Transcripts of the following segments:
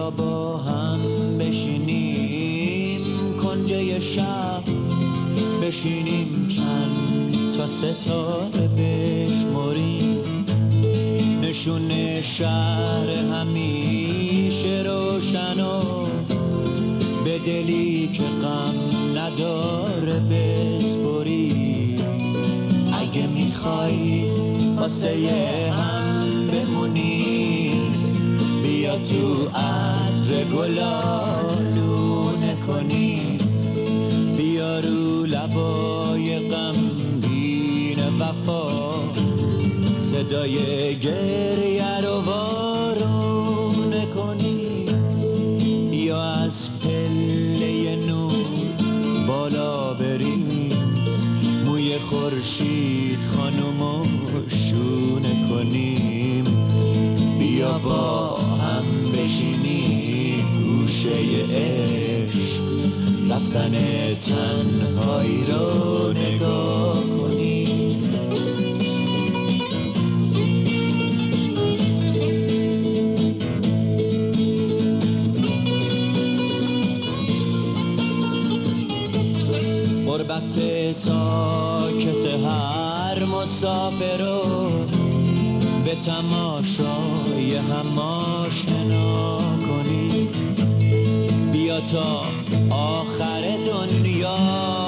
بیا با هم بشینیم کنجه شب، بشینیم چند تا ستاره بشمریم، نشون شهر همیشه روشن و به دلی که غم نداره بسپریم. اگه میخوای واسه هم بمونی بیا تو عطر گلالونه کنی، بیا رو لبای غمگین وفا صدای گریه رو وارونه کنی، بیا از پله نور بالا بریم، موی خورشید خانومو شونه کنیم، بیا با هم بشینیم گوشه عشق رفتن تنهایی رو نگاه کنیم. غربت ساکت هر مسافر رو به تماشای هم آشنا کنی، بیا تا آخر دنیا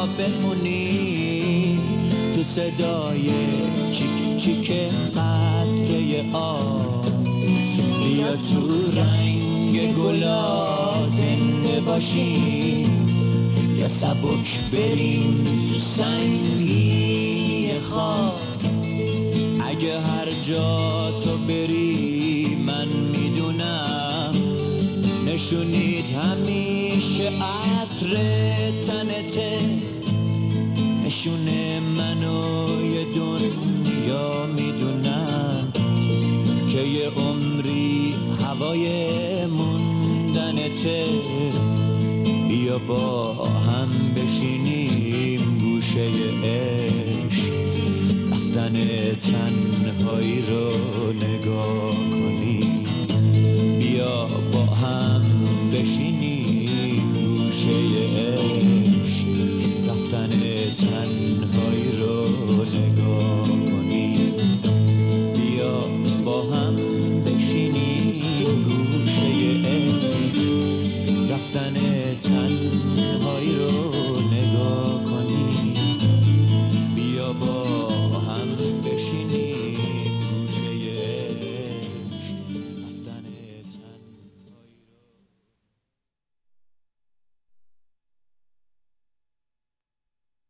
بمونی تو صدای چیک چیک قطره آب، بیا تو رنگ گلا زنده باشیم یا سبک بریم تو سنگی خواب. اگه هر جا تو بری من میدونم نشونید همیشه عطر تنته، نشون منو یه دنیا میدونم که یه عمری هوای موندنته، بیا با هم بشینیم گوشه عشق رفتن تنهایی رو نگاه